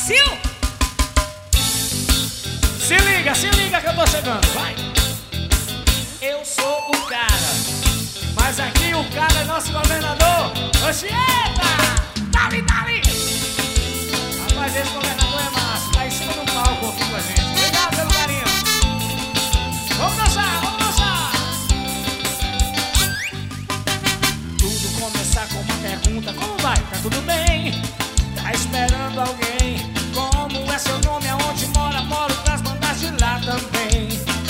Brasil! Se liga que eu tô chegando, vai! Eu sou o cara, mas aqui o cara é nosso governador. Oxieta! Dali, dali! Rapaz, esse governador é massa, tá em cima do palco aqui com a gente. Obrigado pelo carinho. Vamos dançar, vamos dançar! Tudo começar com uma pergunta: como vai? Tá tudo bem? Tá esperando alguém? Como é seu nome? Aonde mora? Moro pras bandas de lá também.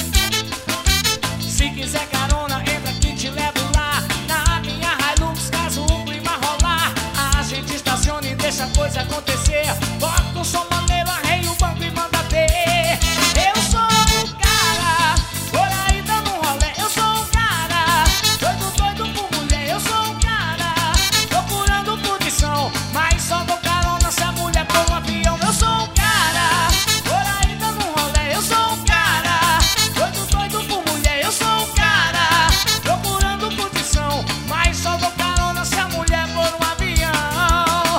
Se quiser carona, entra aqui, te levo lá. Na minha Hilux, caso o clima rolar, a gente estaciona e deixa a coisa acontecer. Bota um som maneiro, arreia o banco e manda ver. Eu sou o cara, por aí dando um rolê. Eu sou o cara, doido por mulher. Eu sou o cara, procurando condição, mas só dou carona se a mulher pôr um avião. Eu sou o cara, por aí dando um rolê. Eu sou o cara, doido por mulher. Eu sou o cara, procurando condição, mas só dou carona se a mulher pôr um avião.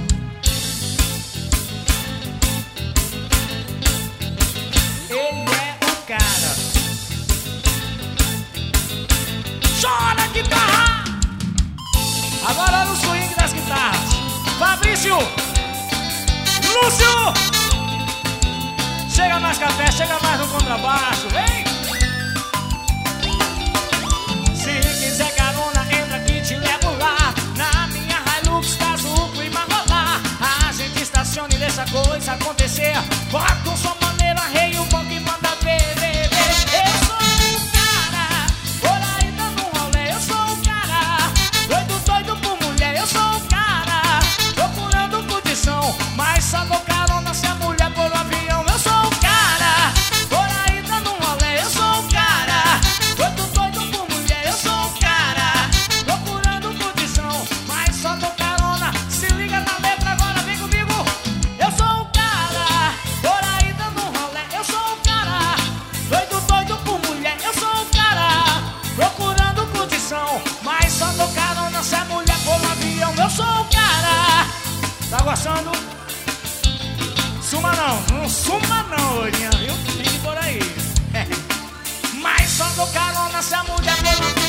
Ele é o cara. Chora, guitarra! Agora no swing das guitarras, Fabrício, Lúcio, chega mais café, chega mais no contrabaixo, vem! Se quiser carona, entra aqui, te levo lá. Na minha Hilux, caso o clima rolar, a gente estaciona e deixa a coisa acontecer. Bota um som maneiro, arreia o banco e manda ver, ver, ver. Eu sou o cara, por aí dando um rolê. Eu sou o cara, doido por mulher. Eu sou o cara, procurando condição, mas só dou carona se a mulher pôr um avião. Eu sou o cara, por aí dando um rolê. Eu sou o cara, doido por mulher. Eu sou o cara, procurando condição, mas só dou carona. Se liga na letra agora, vem comigo. Eu sou o cara, por aí dando um rolê. Eu sou o cara, doido por mulher. Eu sou o cara, procurando condição, mas só dou carona se a mulher pôr um avião. Eu sou o cara. Tá gostando? Suma não suma não, loirinha, viu? Fique por aí. Mas só dou carona se a mulher pôr um avião.